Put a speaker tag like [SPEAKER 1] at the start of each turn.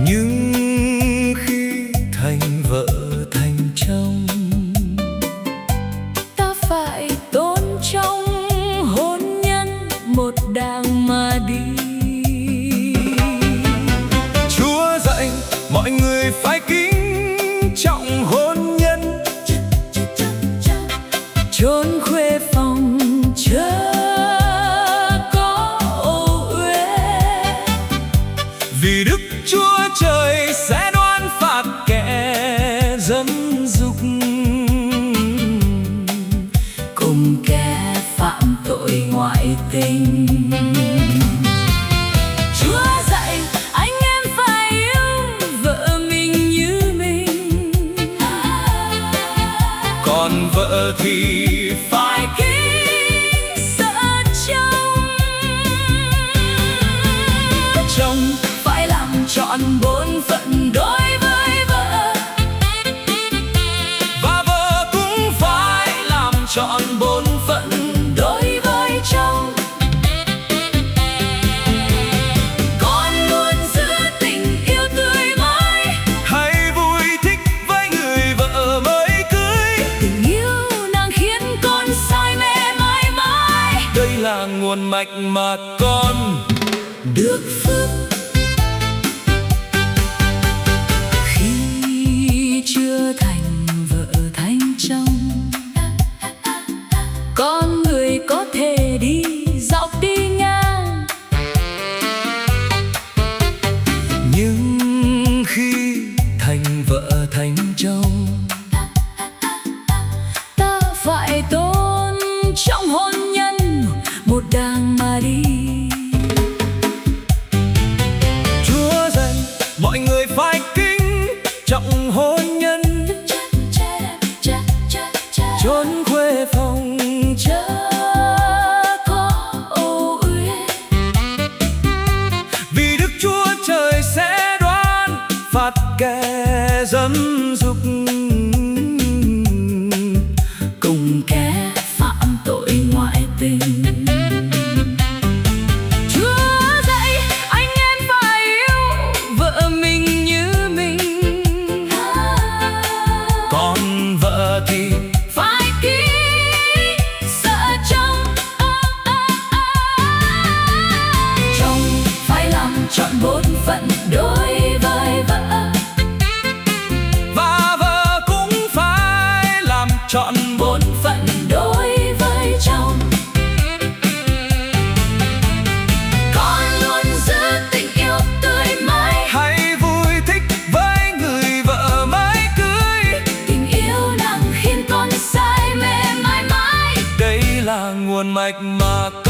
[SPEAKER 1] Nhưng khi thành vợ thành chồng,
[SPEAKER 2] ta phải tôn trọng hôn nhân một đàng mà đi.
[SPEAKER 1] Chúa dạy mọi người phải kính trọng hôn nhân,
[SPEAKER 2] chốn khuê phòng chớ có ô uế,
[SPEAKER 1] vì Đức Chúa Trời sẽ đoán phạt kẻ dâm dục
[SPEAKER 2] cùng kẻ phạm tội ngoại tình. Chúa dạy anh em phải yêu vợ mình như mình,
[SPEAKER 1] còn vợ thì phải
[SPEAKER 2] kính sợ chồng. Chồng phải làm trọn bổn phận đối với vợ,
[SPEAKER 1] và vợ cũng phải làm trọn bổn phận
[SPEAKER 2] đối với chồng. Con luôn giữ tình yêu tươi mãi,
[SPEAKER 1] hãy vui thích với người vợ mới cưới.
[SPEAKER 2] tình yêu nàng khiến con say mê mãi mãi,
[SPEAKER 1] Đây là nguồn mạch mà con
[SPEAKER 2] được phước. Khi chưa thành vợ thành chồng, con người có thể đi dọc đi ngang,
[SPEAKER 1] nhưng khi thành vợ thành chồng,
[SPEAKER 2] ta phải tôn trọng hôn nhân một đàng mà đi.
[SPEAKER 1] Chúa dạy mọi người phải kính trọng hôn nhân, chốn khuê phòng
[SPEAKER 2] Chớ có ô uế,
[SPEAKER 1] vì Đức Chúa Trời sẽ đoán phạt kẻ dâm dục
[SPEAKER 2] cùng kẻ phạm tội ngoại tình. Chúa dạy anh em phải yêu vợ mình như mình,
[SPEAKER 1] còn vợ thì
[SPEAKER 2] phải kính sợ chồng. Chồng phải làm trọn bổn phận đối với vợ,
[SPEAKER 1] và vợ cũng phải làm trọn
[SPEAKER 2] bổn phận đối với chồng. Con luôn giữ tình yêu tươi mãi,
[SPEAKER 1] hãy vui thích với người vợ mới cưới.
[SPEAKER 2] tình yêu nàng khiến con say mê mãi mãi,
[SPEAKER 1] Đây là nguồn mạch mà